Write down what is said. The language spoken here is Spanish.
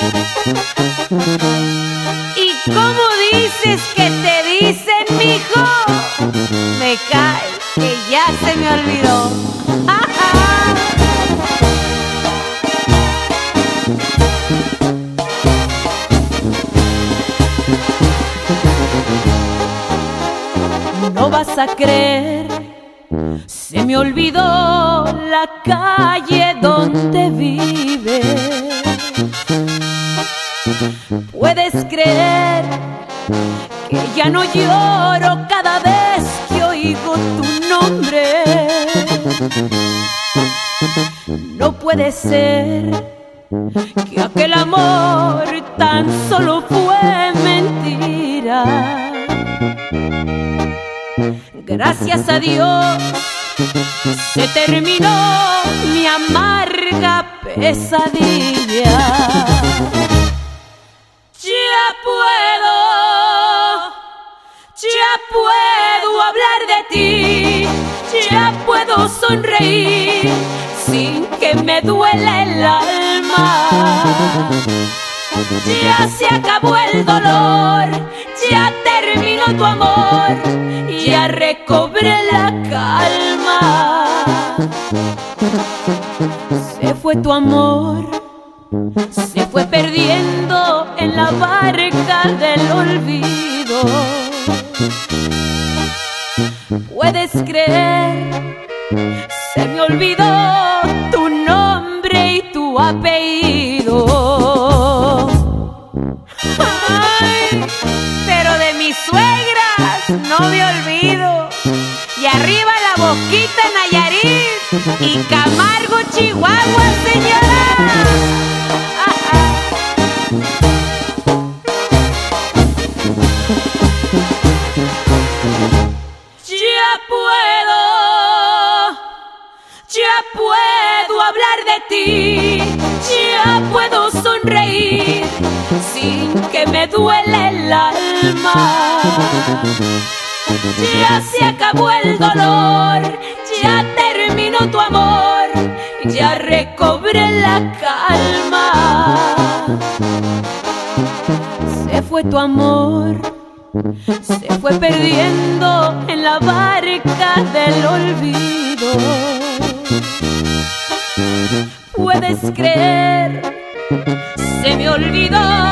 ¿Y cómo dices que te dicen, mijo? Me cae que ya se me olvidó. No vas a creer, se me olvidó la calle donde vives. Puedes creer que ya no lloro cada vez que oigo tu nombre. No puede ser que aquel amor tan solo fue mentira. Gracias a Dios se terminó mi amarga pesadilla. Ya puedo hablar de ti, ya puedo sonreír sin que me duela el alma. Ya se acabó el dolor, ya terminó tu amor, ya recobré la calma. Se fue tu amor, se fue perdiendo en la barca del olvido. Puedes creer, se me olvidó tu nombre y tu apellido. Ay, pero de mis suegras no me olvido. Y arriba la Boquita, Nayarit, y Camargo, Chihuahua, señora. Ya puedo hablar de ti, ya puedo sonreír sin que me duele el alma. Ya se acabó el dolor, ya terminó tu amor, ya recobré la calma. Se fue tu amor, se fue perdiendo en la barca del olvido. Puedes creer, se me olvidó